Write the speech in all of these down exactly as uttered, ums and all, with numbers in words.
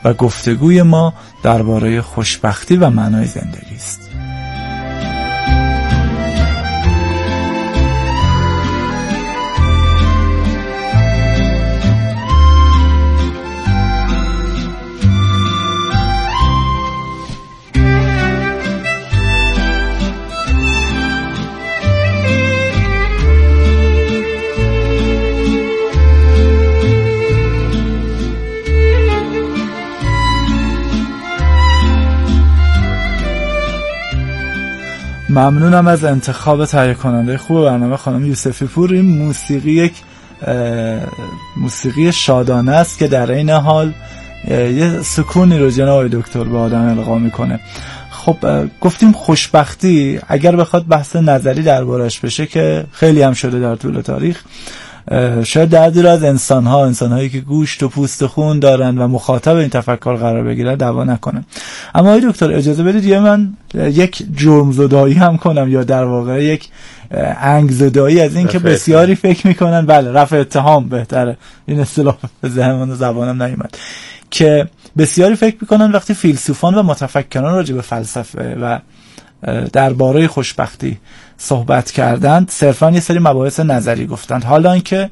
و گفتگوی ما درباره خوشبختی و معنای زندگی است. ممنونم از انتخاب تهیه کننده خوب برنامه خانم یوسفی پور. این موسیقی یک موسیقی شادانه است که در این حال یه سکونی رو جناب دکتر به آدم القا میکنه. خب گفتیم خوشبختی اگر بخواد بحث نظری دربارش بشه که خیلی هم شده در طول تاریخ، شاید دردی رو از انسان‌ها انسان‌هایی که گوشت و پوست و خون دارن و مخاطب این تفکر قرار بگیرن دعوا نکنن. اما آقای دکتر اجازه بدید یه من یک جرم زدایی هم کنم، یا در واقع یک انگ زدایی از این که بسیاری فکر میکنن، بله رفع اتهام بهتره، این اصطلاح به ذهنم زبانم نیومد، که بسیاری فکر میکنن وقتی فیلسوفان و متفکران راجع به فلسفه و درباره خوشبختی صحبت کردند صرفا یه سری مباحث نظری گفتند، حالا اینکه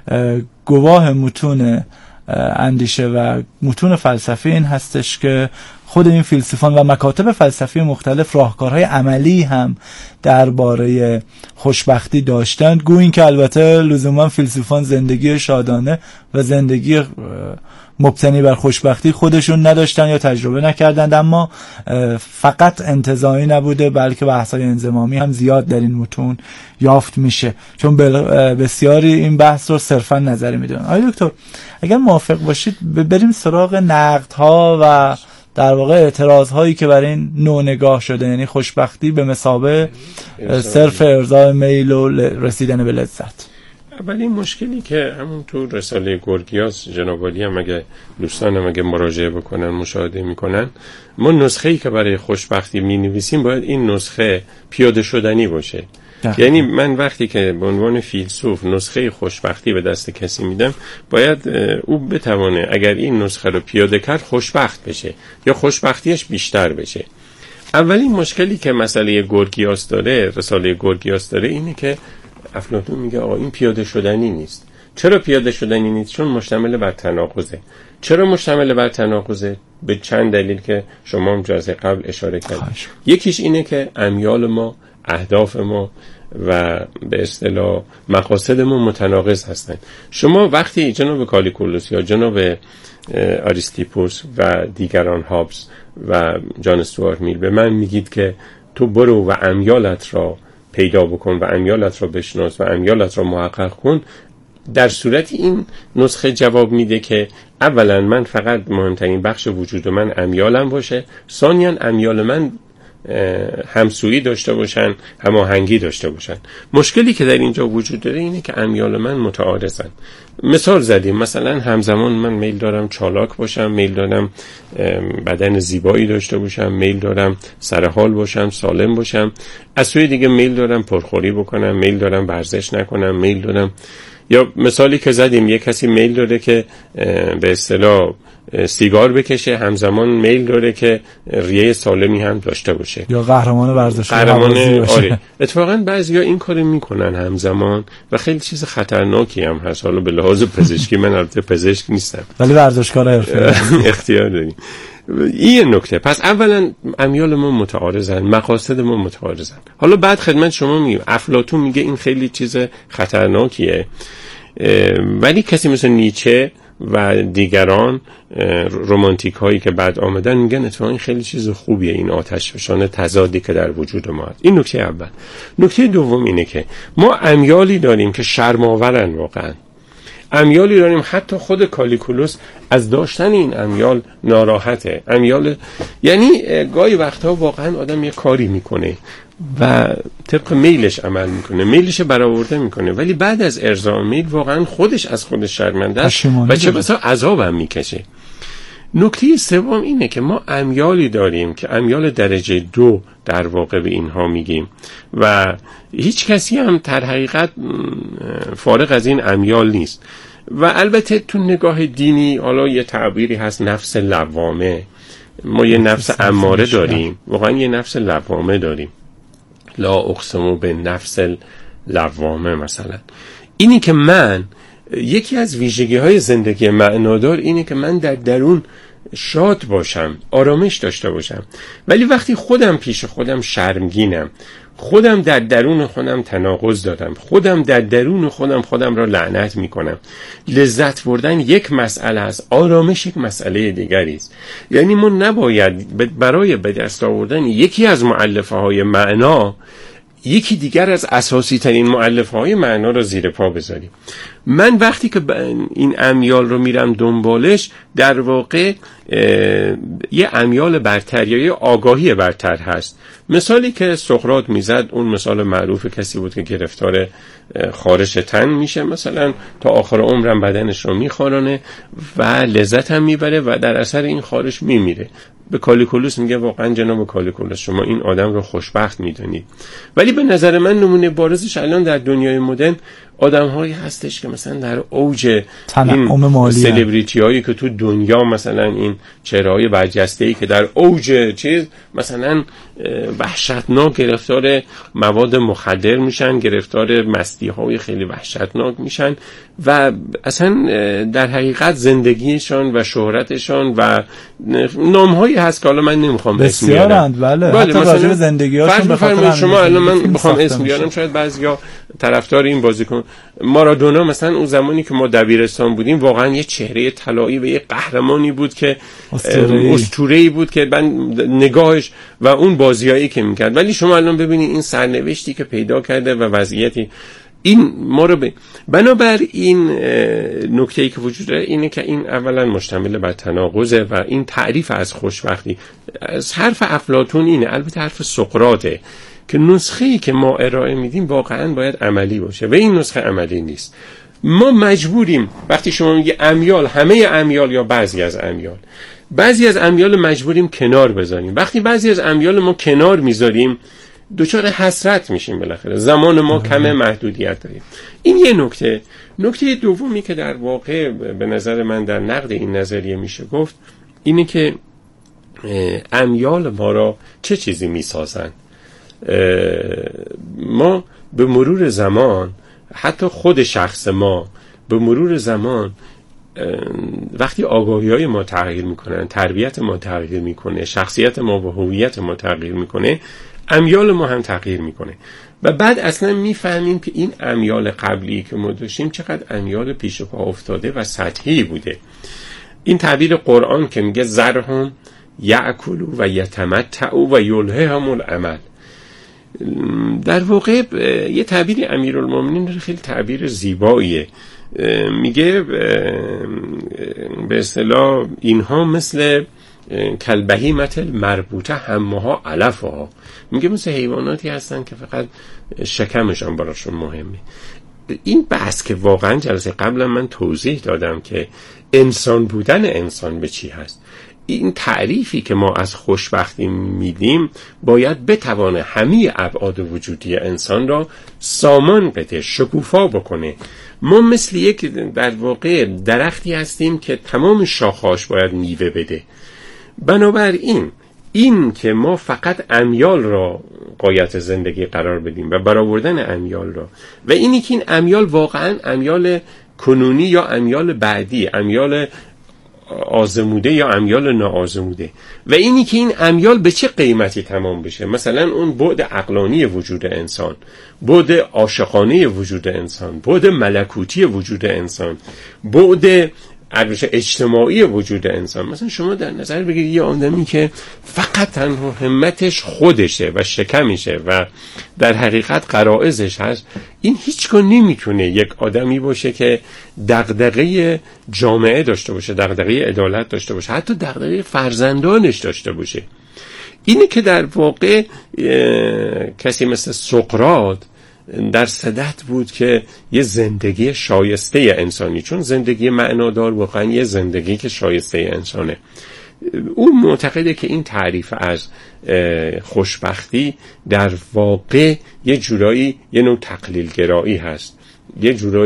گواه متون اندیشه و متون فلسفی این هستش که خود این فیلسوفان و مکاتب فلسفی مختلف راهکارهای عملی هم درباره خوشبختی داشتند، گویی که البته لزوما فیلسوفان زندگی شادانه و زندگی مبتنی بر خوشبختی خودشون نداشتن یا تجربه نکردند، اما فقط انتزاعی نبوده بلکه بحث‌های انضمامی هم زیاد در این متون یافت میشه، چون بسیاری این بحث رو صرفا نظری میدونن. آقای دکتر اگر موافق باشید بریم سراغ نقدها و در واقع اعتراض هایی که برای این نوع نگاه شده، یعنی خوشبختی به مثابه صرف ارضای میل و رسیدن به لذت. اولین مشکلی که همون تو رساله گورگیاس جناب عالی هم اگه دوستانم اگه مراجعه بکنن مشاهده میکنن، ما نسخه‌ای که برای خوشبختی مینویسیم باید این نسخه پیاده شدنی باشه. ده. یعنی من وقتی که به عنوان فیلسوف نسخه خوشبختی به دست کسی میدم، باید او بتوانه اگر این نسخه رو پیاده کرد خوشبخت بشه یا خوشبختیش بیشتر بشه. اولین مشکلی که مسئله گورگیاس داره، رساله گورگیاس داره، اینه که افلاطون میگه آقا این پیاده شدنی نیست. چرا پیاده شدنی نیست؟ چون مشتمل بر تناقضه. چرا مشتمل بر تناقضه؟ به چند دلیل که شما هم جلسه قبل اشاره کردید. یکیش اینه که امیال ما، اهداف ما و به اصطلاح مقاصد ما متناقض هستند. شما وقتی جناب کالیکولوس یا جناب آریستیپوس و دیگران، هابز و جان استوارت میل، به من میگید که تو برو و امیالت را پیدا بکن و امیالت را بشناس و امیالت را محقق کن، در صورتی این نسخه جواب میده که اولا من فقط مهمترین بخش وجود من امیالم باشه، ثانیاً امیال من همسویی داشته باشن، هماهنگی داشته باشن. مشکلی که در اینجا وجود داره اینه که امیال من متعارضن. مثال زدیم، مثلا همزمان من میل دارم چالاک باشم، میل دارم بدن زیبایی داشته باشم، میل دارم سرحال باشم، سالم باشم، از سوی دیگه میل دارم پرخوری بکنم، میل دارم ورزش نکنم، میل دارم، یا مثالی که زدیم یک کسی میل داره که به اصطلاح سیگار بکشه، همزمان میل داره که ریه سالمی هم داشته باشه، یا قهرمان ورزشی قهرمان آره. اتفاقا بعضیا این کارو میکنن همزمان و خیلی چیز خطرناکی هم هست. حالا به لحاظ پزشکی من البته پزشک نیستم ولی ورزشکار حرفه‌ای اختیار داریم. این نکته. پس اولا امیال ما متعارضن، مقاصد ما متعارضن. حالا بعد خدمت شما میگم افلاطون میگه این خیلی چیز خطرناکیه، ولی کسی مثل نیچه و دیگران رومانتیک هایی که بعد آمدن میگن اتفاقا این خیلی چیز خوبیه، این آتش فشان تضادی که در وجود ما هست. این نکته اول. نکته دوم اینه که ما امیالی داریم که شرم‌آورن، واقعا امیالی داریم حتی خود کالیکولوس از داشتن این امیال ناراحته. امیال یعنی گاهی وقتها واقعا آدم یه کاری میکنه و طبق میلش عمل میکنه، میلش برآورده میکنه، ولی بعد از ارضاء میل واقعا خودش از خودش شرمنده است و چه بسا عذاب هم میکشه. نکته سوم اینه که ما امیالی داریم که امیال درجه دو در واقع به اینها میگیم و هیچ کسی هم در حقیقت فارغ از این امیال نیست. و البته تو نگاه دینی حالا یه تعبیری هست نفس لوامه. ما یه نفس اماره داریم، واقعا یه نفس لوامه داریم. لا اقسمو به نفس لوامه مثلا. اینی که من یکی از ویژگی های زندگی معنادار اینه که من در درون شاد باشم، آرامش داشته باشم. ولی وقتی خودم پیش خودم شرمگینم، خودم در درون خودم تناقض دادم، خودم در درون خودم خودم را لعنت میکنم. لذت بردن یک مسئله است، آرامش یک مسئله دیگری است. یعنی ما نباید برای به دست آوردن یکی از مؤلفه های معنا یکی دیگر از اساسی ترین مؤلفه های معنا را زیر پا بذاریم. من وقتی که این امیال رو میرم دنبالش، در واقع یه امیال برتر یا یه آگاهی برتر هست. مثالی که سقراط میزد، اون مثال معروف کسی بود که گرفتار خارش تن میشه، مثلا تا آخر عمرم بدنش رو میخارانه و لذت هم میبره و در اثر این خارش میمیره. به کالیکولوس میگه واقعا جناب کالیکولوس شما این آدم رو خوشبخت میدونید. ولی به نظر من نمونه بارزش الان در دنیای مدرن آدم هایی هستش که مثلا در اوج این سلبریتی هایی که تو دنیا مثلا این چهره های برجسته ای که در اوج چیز مثلا وحشتناک گرفتار مواد مخدر میشن، گرفتار مستی های خیلی وحشتناک میشن و اصلا در حقیقت زندگیشان و شهرتشان و نام هایی هست که حالا من نمیخوام اسم بیارم. بله. بله حتی راجع به زندگیاشون بخاطر شما الان من بخوام اسم بیارم شاید بعضیا طرفدار این بازیکن مارادونا مثلا اون زمانی که ما دبیرستان بودیم واقعا یه چهره طلایی و یه قهرمانی بود که اسطوره‌ای بود که من نگاهش و اون بازیایی که میکرد. ولی شما الان ببینید این سرنوشتی که پیدا کرده و وضعیتی این ما رو ب... بنابر این نکته‌ای که وجود داره اینه که این اولا مشتمل بر تناقضه و این تعریف از خوشبختی از حرف افلاطون اینه، البته حرف سقراطه که نسخه‌ای که ما ارائه میدیم واقعا باید عملی باشه و این نسخه عملی نیست. ما مجبوریم وقتی شما میگی امیال، همه امیال یا بعضی از امیال، بعضی از امیال مجبوریم کنار بذاریم. وقتی بعضی از امیال ما کنار میذاریم دوچار حسرت میشیم، بالاخره زمان ما کم، محدودیت داریم. این یه نکته. نکته دومی که در واقع به نظر من در نقد این نظریه میشه گفت اینه که امیال ما را چه چیزی میسازن. ما به مرور زمان، حتی خود شخص ما به مرور زمان وقتی آگاهی های ما تغییر میکنن، تربیت ما تغییر میکنه، شخصیت ما و هویت ما تغییر میکنه، امیال ما هم تغییر میکنه و بعد اصلا میفهمیم که این امیال قبلی که ما داشتیم چقدر امیال پیش پا افتاده و سطحی بوده. این تعبیر قرآن که میگه ذرهم یأکلوا و یتمتعوا و یلههم الامل، در واقع یه تعبیری امیرالمومنین داره، خیلی تعبیر زیباییه. میگه به اصطلاح اینها مثل کلبهیمت المربوطه همها علفها، میگه مثل حیواناتی هستن که فقط شکمشان براشون مهمه. این بحث که واقعا جلسه قبلا من توضیح دادم که انسان بودن انسان به چی هست، این تعریفی که ما از خوشبختی میدیم باید بتوانه همه ابعاد وجودی انسان را سامان بده، شکوفا بکنه. ما مثل یک در واقع درختی هستیم که تمام شاخه‌هاش باید میوه بده. بنابراین این که ما فقط امیال را غایت زندگی قرار بدیم و برآوردن امیال را و اینی که این امیال واقعا امیال کنونی یا امیال بعدی، امیال آزموده یا امیال ناآزموده و اینی که این امیال به چه قیمتی تمام بشه. مثلا اون بعد عقلانی وجود انسان، بعد عاشقانه وجود انسان، بعد ملکوتی وجود انسان، بعد اجتماعی وجود انسان. مثلا شما در نظر بگیرید یه آدمی که فقط تنها همتش خودشه و شکمشه و در حقیقت غرایزش هست، این هیچگاه نمیتونه یک آدمی باشه که دغدغه جامعه داشته باشه، دغدغه عدالت داشته باشه، حتی دغدغه فرزندانش داشته باشه. اینه که در واقع کسی مثل سقراط در صدت بود که یه زندگی شایسته انسانی، چون زندگی معنادار واقعا یه زندگی که شایسته انسانه. اون معتقده که این تعریف از خوشبختی در واقع یه جورایی یه نوع تقلیل گرایی هست، یه جورایی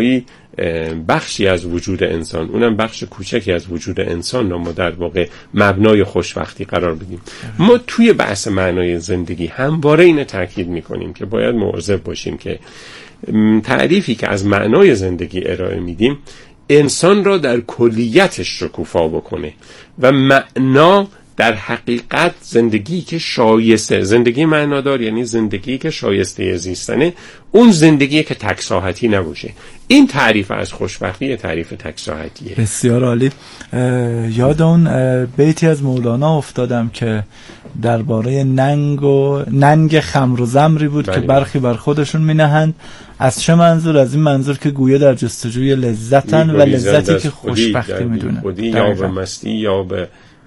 بخشی از وجود انسان، اونم بخش کوچکی از وجود انسان رو ما در واقع مبنای خوشبختی قرار بدیم. ما توی بحث معنای زندگی همواره اینو تاکید میکنیم که باید مواظب باشیم که تعریفی که از معنای زندگی ارائه میدیم انسان را در کلیتش شکوفا بکنه و معنا در حقیقت زندگی که شایسته، زندگی معنادار یعنی زندگی که شایسته زیستنه، اون زندگی که تک ساحتی نباشه. این تعریف از خوشبختی تعریف تک ساحتیه. بسیار عالی. یاد اون بیتی از مولانا افتادم که درباره ننگ و ننگ خمر و زمری بود بله. که برخی بر خودشون مینهند. از چه منظور؟ از این منظور که گویا در جستجوی لذتن و لذتی که خوشبختی میدونه، یا به مستی یا به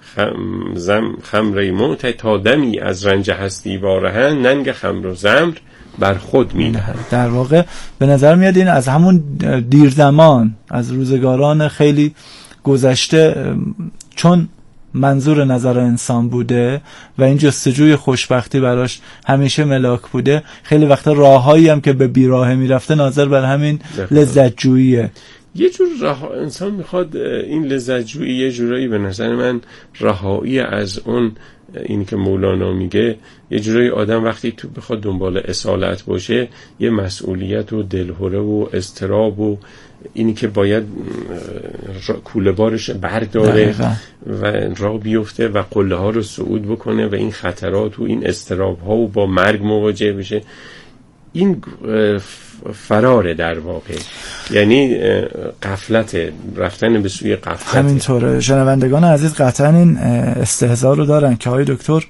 خم خمر موت تا دمی از رنج هستی وارهن، ننگ خمر و زمر بر خود می نهند. در واقع به نظر میاد این از همون دیر زمان، از روزگاران خیلی گذشته، چون منظور نظر انسان بوده و این جستجوی خوشبختی براش همیشه ملاک بوده، خیلی وقتا راههایی هم که به بیراهه میرفته ناظر بر همین لذت جوییه. یه جور رها... انسان میخواد این لذت جویی یه جورایی به نظر من رهایی از اون، این که مولانا میگه یه جورایی آدم وقتی تو بخواد دنبال اصالت باشه یه مسئولیت و دلهره و اضطراب و اینی که باید کوله بارش برداره دقیقا. و راه بیفته و قله ها رو صعود بکنه و این خطرات و این اضطراب ها و با مرگ مواجه بشه، این فراره در واقع، یعنی غفلت، رفتن به سوی غفلت. همینطوره. شنوندگان عزیز قطعا این استهزا رو دارن که های دکتر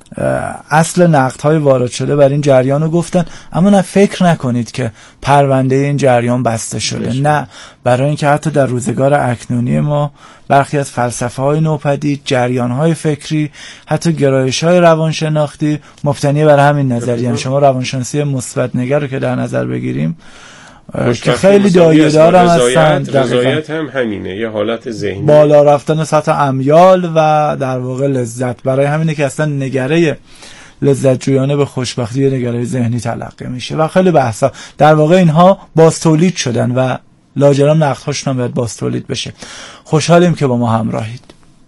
اصل نقدهای وارد شده بر این جریان رو گفتن، اما نه فکر نکنید که پرونده این جریان بسته شده بشه. نه، برای اینکه حتی در روزگار اکنونی ما برخی از فلسفه های نوپدید، جریان های فکری، حتی گرایش های روانشناختی مبتنی بر همین نظریه. شما روانشناسی مثبت نگر رو که در نظر بگیریم که خیلی دایه دارم هستن، رضایت هم همینه، یه حالت ذهنی، بالا رفتن سطح امیال و در واقع لذت. برای همینه که اصلا نگره لذت جویانه به خوشبختی یه نگره ذهنی تلقی میشه و خیلی بحثا. در واقع اینها باز تولید شدن و لاجرم نقدهاشون هم باید باز تولید بشه. خوشحالیم که با ما همراهید.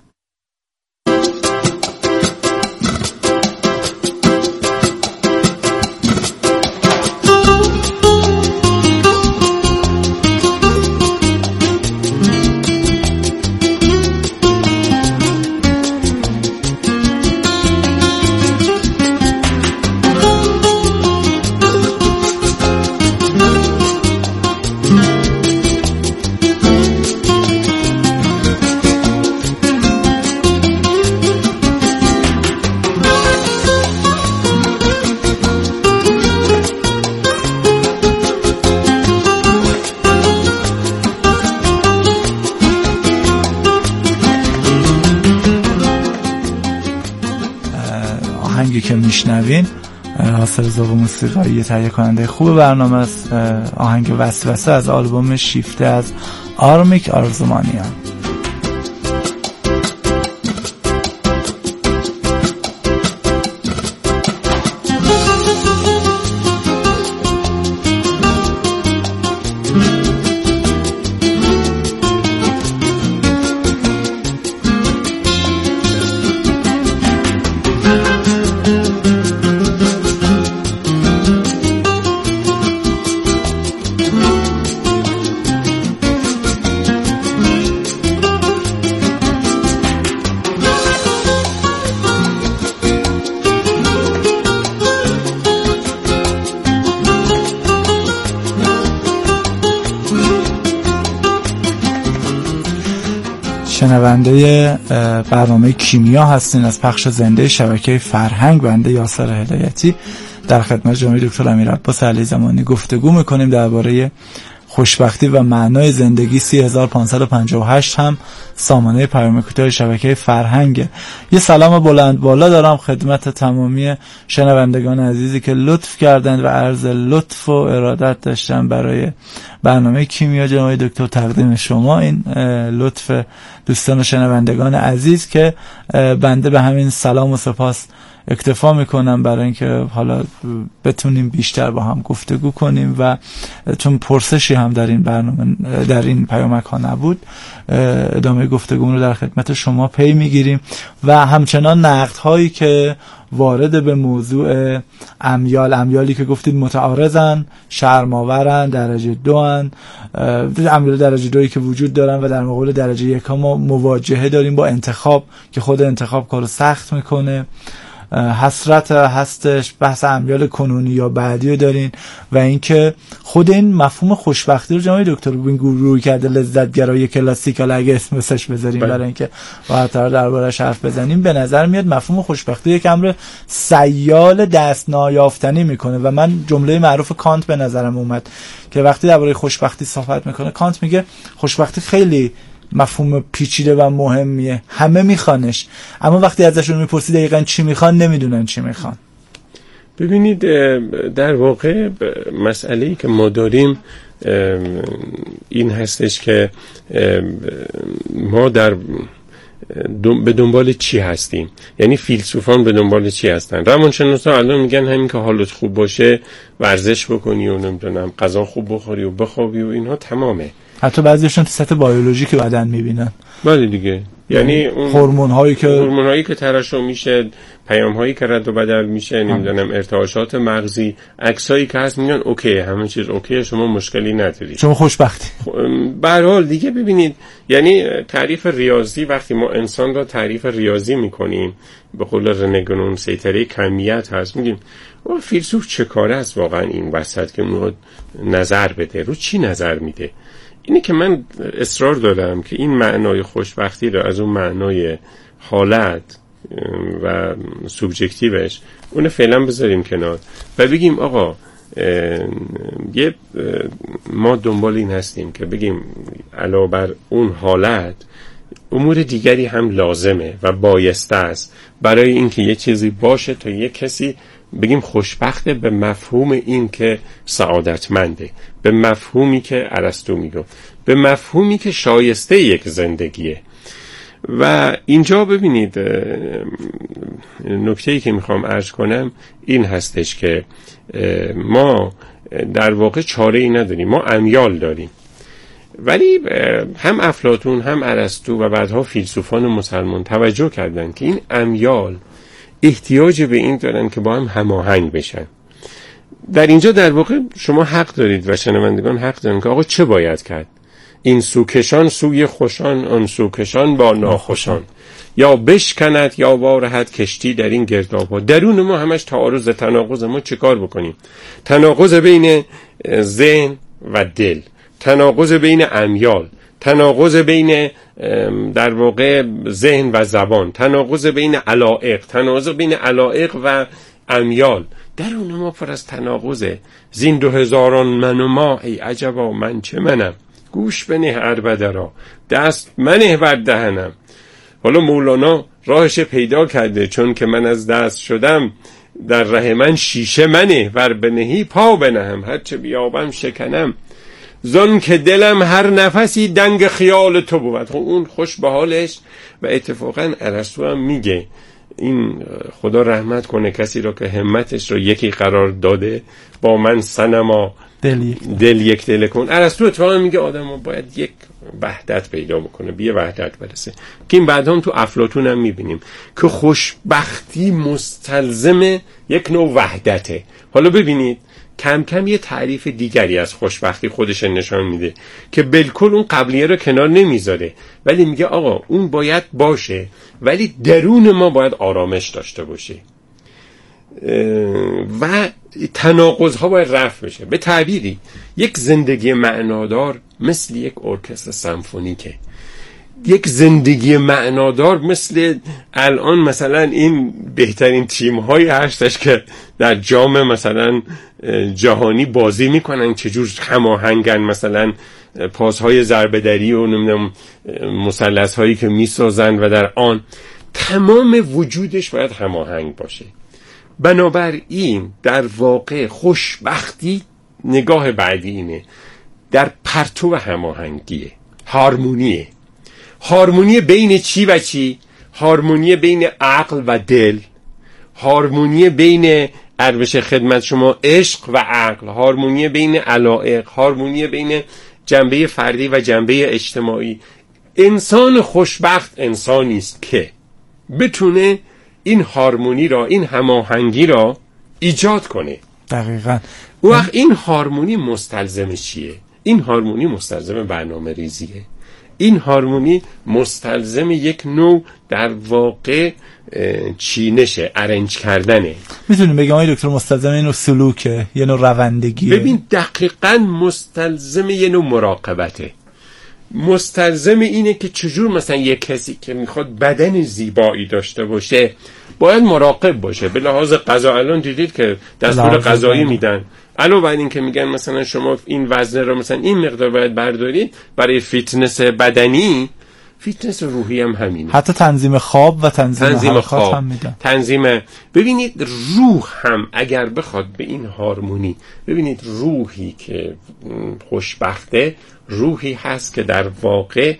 آهنگی که میشنوین حاصل ذوق موسیقایی تهیه کننده خوب برنامه است، آهنگ وسوسه از آلبوم شیفته از آرمیک آرزومانیان. شنونده برنامه کیمیا هستین از پخش زنده شبکه فرهنگ. بنده یاسر هدایتی در خدمت جناب دکتر امیرعباس علی زمانی گفتگو میکنیم درباره خوشبختی و معنای زندگی. سه هزار و پانصد و پنجاه و هشت هم سامانه پیام کوتاه شبکه فرهنگ. یه سلام بلند بالا دارم خدمت تمامی شنوندگان عزیزی که لطف کردند و عرض لطف و ارادت داشتن برای برنامه کیمیا. جناب دکتر تقدیم شما این لطف دوستان و شنوندگان عزیز که بنده به همین سلام و سپاس اکتفا میکنم برای اینکه حالا بتونیم بیشتر با هم گفتگو کنیم و چون پرسشی هم در این برنامه در این پیامک ها نبود ادامه گفتگو رو در خدمت شما پی میگیریم و همچنان نقد هایی که وارد به موضوع امیال امیالی که گفتید متعارضن، شرم‌آورن، درجه دو ان، امیال درجه دویی که وجود دارن و در مقابل درجه یک ها ما مواجهه داریم با انتخاب که خود انتخاب کارو سخت میکنه. حسرت هستش، بحث امیال کنونی یا بعدی رو دارین و اینکه خود این مفهوم خوشبختی رو جناب دکتر این روی کرده لذتگرایی کلاسیک، حالا اگه اسم واسش بذاریم برای اینکه راحت‌تر درباره‌اش حرف بزنیم، به نظر میاد مفهوم خوشبختی یک امر سیال دست نایافتنی میکنه و من جمله معروف کانت به نظرم اومد که وقتی درباره خوشبختی صحبت میکنه کانت میگه خوشبختی خیلی مفهوم پیچیده و مهمیه، همه میخوانش اما وقتی ازشون میپرسی دقیقاً چی میخوان نمیدونن چی میخوان. ببینید در واقع مسئله‌ای که ما داریم این هستش که ما در به دنبال چی هستیم، یعنی فیلسوفان به دنبال چی هستن. روانشناسا الان میگن همین که حالت خوب باشه ورزش بکنی و نمیدونم غذا خوب بخوری و بخوابی و اینها تمامه. حتی بعضیشون تو سطح بیولوژیک بدن میبینن. بله دیگه، یعنی اون هورمون هایی که هورمون هایی که ترشح میشه، پیام هایی که رد و بدل میشه، نمیدونم ارتعاشات مغزی، عکسایی که هست، میگن اوکی همه چیز اوکی، شما مشکلی ندارید، شما خوشبختی. به هر حال دیگه ببینید، یعنی تعریف ریاضی وقتی ما انسان را تعریف ریاضی میکنیم به قول رنه گنون سیطره کمیت هست، میگیم او فیلسوف چه کاره است واقعا این وسط که میاد نظر بده، رو چی نظر میده؟ اینه که من اصرار دارم که این معنای خوشبختی رو از اون معنای حالت و سوبژکتیوش اون فعلا بذاریم کنار و بگیم آقا یه ما دنبال این هستیم که بگیم علاوه بر اون حالت امور دیگری هم لازمه و بایسته است برای اینکه یه چیزی باشه تا یه کسی بگیم خوشبخته، به مفهوم این که سعادتمنده، به مفهومی که ارسطو میگه، به مفهومی که شایسته یک زندگیه. و اینجا ببینید نکته‌ای که میخوام عرض کنم این هستش که ما در واقع چاره ای نداریم، ما امیال داریم، ولی هم افلاطون هم ارسطو و بعدها فیلسوفان مسلمان توجه کردن که این امیال احتیاج به این دارن که با هم هماهنگ بشن. در اینجا در واقع شما حق دارید و شنوندگان حق دارن که آقا چه باید کرد؟ این سوکشان سوی خوشان، آن سوکشان با ناخوشان، یا بشکند یا وارهد کشتی در این گرداب‌ها. درون ما همش تعارض، تناقض. ما چه کار بکنیم؟ تناقض بین ذهن و دل، تناقض بین امیال، تناقض بین در واقع ذهن و زبان، تناقض بین علایق، تناقض بین علایق و امیال. درون ما پر از تناقضه. زین دو هزاران من و ما، ای عجبا من چه منم، گوش بنه عربده را، دست منه بر دهنم. حالا مولانا راهش پیدا کرده، چون که من از دست شدم در ره من شیشه منه، ور بنهی پا بنهم، هرچه بیابم شکنم. زن که دلم هر نفسی دنگ خیال تو بود. خب اون خوش به حالش. و اتفاقا ارسطو هم میگه این خدا رحمت کنه کسی را که همتش را یکی قرار داده، با من سنما دل یک دل یک دل کن. ارسطو اتفاقا میگه آدم باید یک وحدت پیدا بکنه، به وحدت برسه، که این بعد هم تو افلاطون هم میبینیم که خوشبختی مستلزم یک نوع وحدته. حالا ببینید کم کم یه تعریف دیگری از خوشبختی خودش نشان میده که بالکل اون قبلیه رو کنار نمیذاره، ولی میگه آقا اون باید باشه، ولی درون ما باید آرامش داشته باشه و تناقض ها باید رفع بشه. به تعبیری یک زندگی معنادار مثل یک ارکستر سمفونیکه. یک زندگی معنادار مثل الان مثلا این بهترین تیم هایی هستش که در جام مثلا جهانی بازی میکنن، چجور هماهنگن، مثلا پاسهای ضربه دری و نمیدونم مثلث هایی که میسازن و در آن تمام وجودش باید هماهنگ باشه. بنابراین در واقع خوشبختی نگاه بعدی اینه در پرتو هماهنگیه، هارمونیه. هارمونی بین چی و چی؟ هارمونی بین عقل و دل، هارمونی بین عرض خدمت شما عشق و عقل، هارمونی بین علایق، هارمونی بین جنبه فردی و جنبه اجتماعی. انسان خوشبخت انسانی است که بتونه این هارمونی را، این هماهنگی را ایجاد کنه. دقیقاً. او وقت این هارمونی مستلزم چیه؟ این هارمونی مستلزم برنامه ریزیه. این هارمونی مستلزم یک نوع در واقع چینشه، ارنج کردنه. میتونیم بگیم آقای دکتر مستلزم یه نوع سلوکه، یه نوع روندگیه؟ ببین دقیقاً مستلزم یه نوع مراقبته. مستلزم اینه که چجور مثلا یک کسی که میخواد بدن زیبایی داشته باشه باید مراقب باشه. به لحاظ غذا الان دیدید که دستور غذایی میدن، علاوه بر این که میگن مثلا شما این وزن رو مثلا این مقدار باید بردارید برای فیتنس بدنی، فیتنس روحی هم همینه. حتی تنظیم خواب و تنظیم, تنظیم خواب هم میدن. تنظیم. ببینید روح هم اگر بخواد به این هارمونی، ببینید روحی که خوشبخته روحی هست که در واقع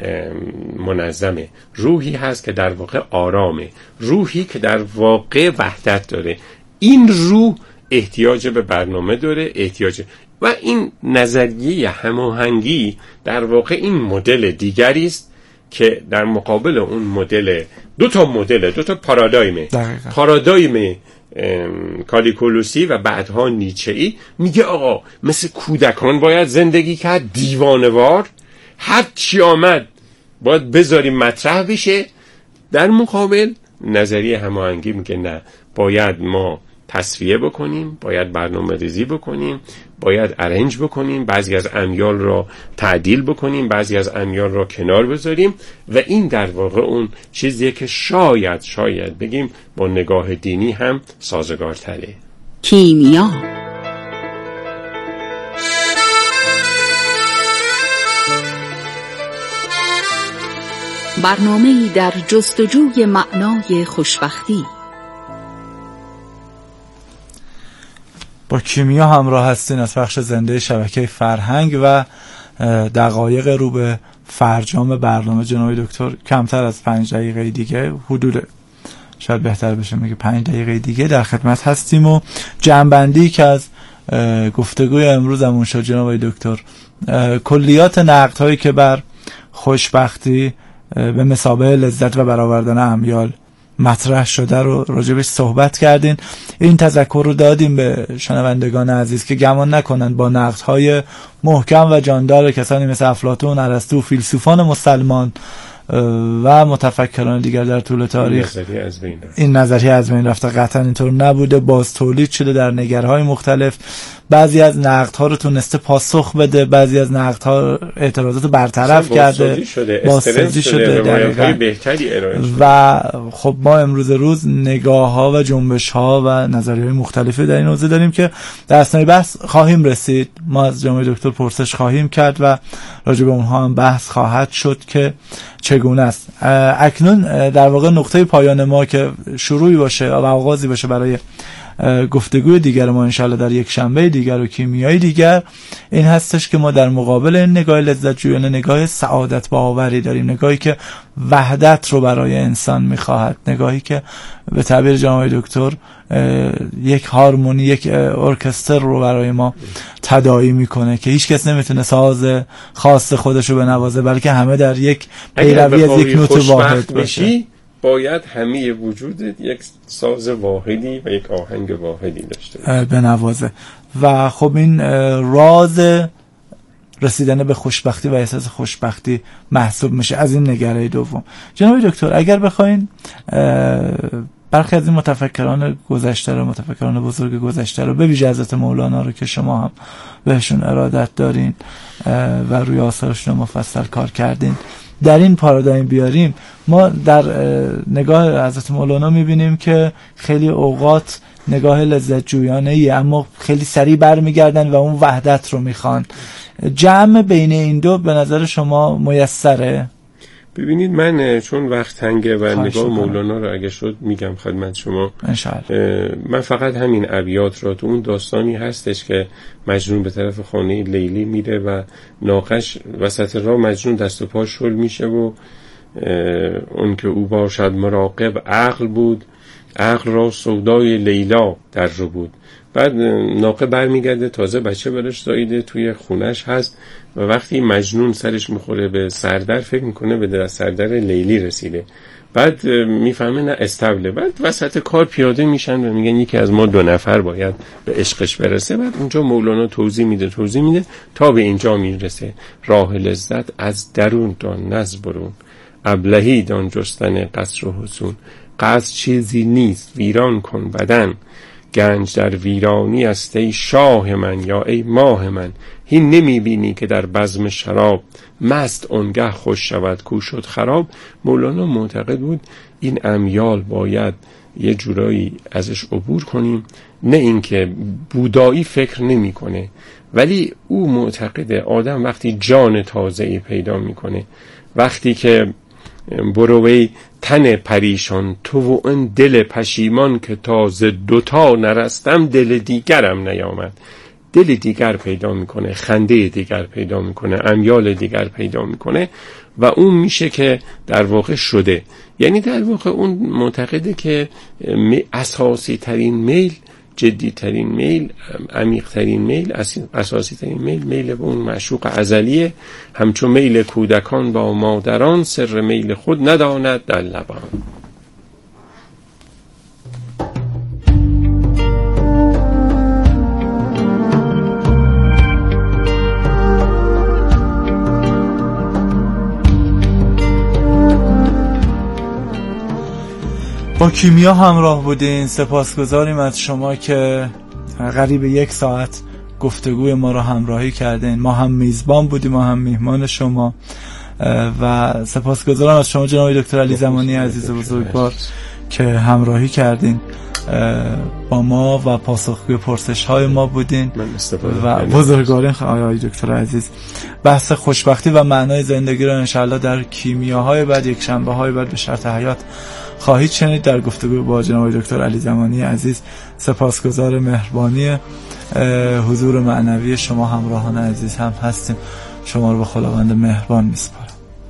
منظمه، روحی هست که در واقع آرامه، روحی که در واقع وحدت داره. این روح احتیاج به برنامه داره، احتیاج، و این نظریه هماهنگی در واقع این مدل دیگری است که در مقابل اون مدل، دو تا مدل، دو تا پارادایمه. پارادایم کالیکولوسی و بعدها نیچه‌ای میگه آقا مثل کودکان باید زندگی کرد، دیوانوار، هر چی آمد باید بذاریم مطرح بشه. در مقابل نظریه هماهنگی میگه نه، باید ما تصفیه بکنیم، باید برنامه ریزی بکنیم، باید ارنج بکنیم، بعضی از امیال را تعدیل بکنیم، بعضی از امیال را کنار بذاریم. و این در واقع اون چیزیه که شاید شاید بگیم با نگاه دینی هم سازگارتره. کیمیا. برنامه‌ای در جستجوی معنای خوشبختی. با کیمیا همراه هستین از بخش زنده شبکه فرهنگ و دقایق رو به فرجام برنامه. جناب دکتر کمتر از پنج دقیقه دیگه، حدود شاید بهتر بشه میگه پنج دقیقه دیگه در خدمت هستیم و جمع‌بندی که از گفتگوی امروزمون شد جناب دکتر، کلیات نقدهایی که بر خوشبختی به مثابه لذت و برآوردن امیال مطرح شده رو راجبش صحبت کردین. این تذکر رو دادیم به شنوندگان عزیز که گمان نکنند با نقدهای محکم و جاندار کسانی مثل افلاطون، ارسطو، فیلسوفان مسلمان و متفکران دیگر در طول تاریخ این نظریه از بین رفته. قطعا اینطور نبوده، باز تولید شده در نگرهای مختلف. بعضی از نقدها رو تونسته پاسخ بده، بعضی از نقدها اعتراضات رو برطرف کرده، بازسازی شده، روایت‌های بهتری ارائه شده. و خب ما امروز روز نگاه‌ها و جنبش‌ها و نظریه‌های مختلفی در این حوزه داریم که در اثنای بحث خواهیم رسید. ما از جناب دکتر پرسش خواهیم کرد و راجع به اونها هم بحث خواهد شد که چگونه است. اکنون در واقع نقطه پایان ما که شروعی باشه و آغازی باشه برای گفتگوی دیگر ما انشالله در یک شنبه دیگر و کیمیای دیگر، این هستش که ما در مقابل این نگاه لذت جویانه نگاه سعادت باوری داریم، نگاهی که وحدت رو برای انسان میخواهد، نگاهی که به تعبیر جناب دکتر یک هارمونی، یک ارکستر رو برای ما تداعی میکنه که هیچ کس نمیتونه ساز خاص خودش رو بنوازه، بلکه همه در یک پیروی از یک نوت واحد باشه. باید همه وجودت یک ساز واحدی و یک آهنگ واحدی داشته باشه، بنوازه. و خب این راز رسیدن به خوشبختی و احساس خوشبختی محسوب میشه از این نگره دوم. جناب دکتر اگر بخواین برخی از این متفکران گذشته رو، متفکران بزرگ گذشته رو، به ویژه حضرت مولانا رو که شما هم بهشون ارادت دارین و روی آثارشون مفصل کار کردین، در این پارادایم بیاریم، ما در نگاه حضرت مولانا میبینیم که خیلی اوقات نگاه لذت جویانه ای، اما خیلی سریع برمیگردن و اون وحدت رو میخوان. جمع بین این دو به نظر شما میسره؟ ببینید من چون وقت تنگه و نگاه مولانا رو اگه شد میگم خدمت شما انشاءالله. من فقط همین ابیات را، تو اون داستانی هستش که مجنون به طرف خانه لیلی میره و ناقش وسط راه مجنون دست و پا شل میشه و اون که او باشد مراقب عقل بود، عقل را سودای لیلا در رو بود. بعد ناقه برمیگرده، تازه بچه برش زاییده، توی خونش هست و وقتی مجنون سرش میخوره به سردر فکر میکنه به سردر لیلی رسیده. بعد میفهمه نه استبله. بعد وسط کار پیاده میشن و میگن یکی از ما دو نفر باید به عشقش برسه. بعد اونجا مولانا توضیح میده توضیح میده تا به اینجا میرسه: راه لذت از درون دان نز برون، ابلهی دان جستن قصر و حصون. قصر چیزی نیست ویران کن بدن، گنج در ویرانی است ای شاه من یا ای ماه من. هین نمی بینی که در بزم شراب، مست اونگه خوش شود کو شد خراب. مولانا معتقد بود این امیال باید یه جورایی ازش عبور کنیم، نه اینکه بودایی فکر نمی کنه، ولی او معتقده آدم وقتی جان تازه‌ای پیدا میکنه، وقتی که بروی تن پریشان تو و این دل پشیمان، که تازه دوتا نرستم دل دیگرم نیامد. دل دیگر پیدا میکنه، خنده دیگر پیدا میکنه، امیال دیگر پیدا میکنه و اون میشه که در واقع شده. یعنی در واقع اون معتقده که اساسی ترین میل، جدی ترین میل، عمیق ترین میل، اساسی ترین میل میل به اون معشوق ازلیه. همچون میل کودکان با مادران، سر میل خود نداند در لبان. با کیمیا همراه بودین. سپاسگزاریم از شما که قریب یک ساعت گفتگوی ما رو همراهی کردین. ما هم میزبان بودیم، ما هم میهمان شما و سپاسگزارم از شما جناب دکتر علی زمانی عزیز بزرگوار که همراهی کردین با ما و پاسخگوی پرسش های ما بودین و بزرگوارین آقای دکتر عزیز. بحث خوشبختی و معنای زندگی رو انشاءالله در کیمیاهای بعد، یک شنبه های بعد به شرط حیات خواهید شنید در گفتگو با جناب دکتر علی زمانی عزیز. سپاسگزار مهربانی حضور معنوی شما همراهان عزیز هم هستیم. شما رو به خداوند مهربان میسپارم.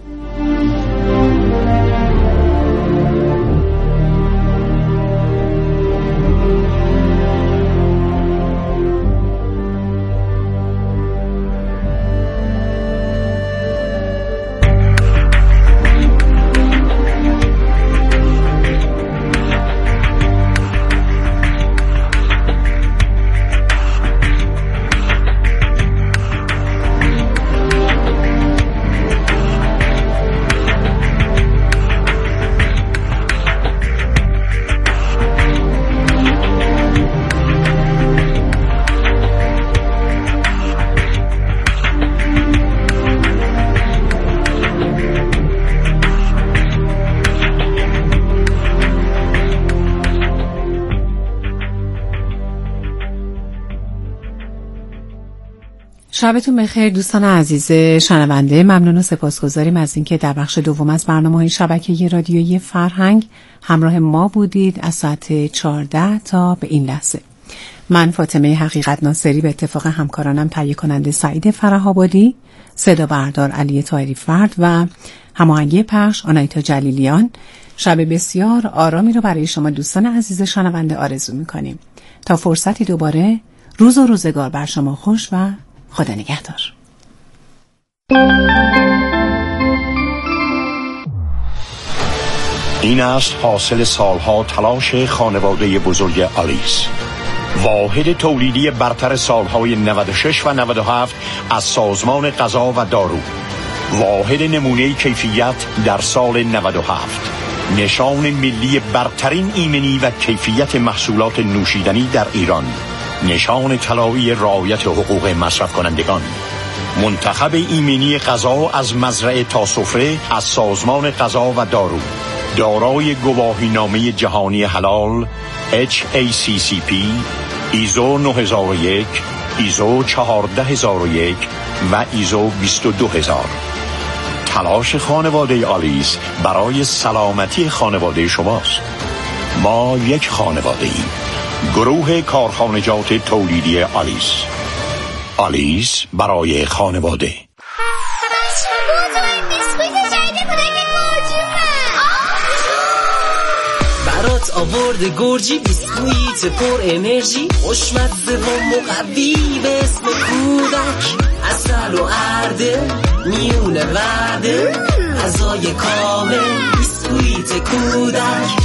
شبتون بخیر دوستان عزیز شنونده. ممنون و سپاسگزاریم از اینکه در بخش دوم از برنامه‌های شبکه رادیویی فرهنگ همراه ما بودید از ساعت چهارده تا به این لحظه. من فاطمه حقیقت ناصری به اتفاق همکارانم تهیه کننده سعید فره‌آبادی، صدا بردار علی طاهری فرد و هماهنگی پخش آنایتا جلیلیان، شب بسیار آرامی رو برای شما دوستان عزیز شنونده آرزو می‌کنیم. تا فرصتی دوباره، روز و روزگار بر شما خوش و خدا نگهدار. این است حاصل سالها تلاش خانواده بزرگ آلیس، واحد تولیدی برتر سالهای نود و شش و نود و هفت از سازمان غذا و دارو، واحد نمونه کیفیت در سال نود و هفت، نشان ملی برترین ایمنی و کیفیت محصولات نوشیدنی در ایران، نشان طلایی رعایت حقوق مصرف کنندگان، منتخب ایمنی غذا از مزرعه تا سفره از سازمان غذا و دارو، دارای گواهینامه جهانی حلال اچ ای سی سی پی، ایزو نه هزار و یک، ایزو چهارده هزار و یک و ایزو بیست و دو هزار. تلاش خانواده آلیس برای سلامتی خانواده شماست. ما یک خانواده ایم. گروه کارخانجات تولیدی آلیس. آلیس برای خانواده. برات آورده گرجی بیسکویت پر انرژی، خوشمزه و مقوی به اسم کودک، عسل و ارده میونه وعده، غذای کامل بیسکویت کودک.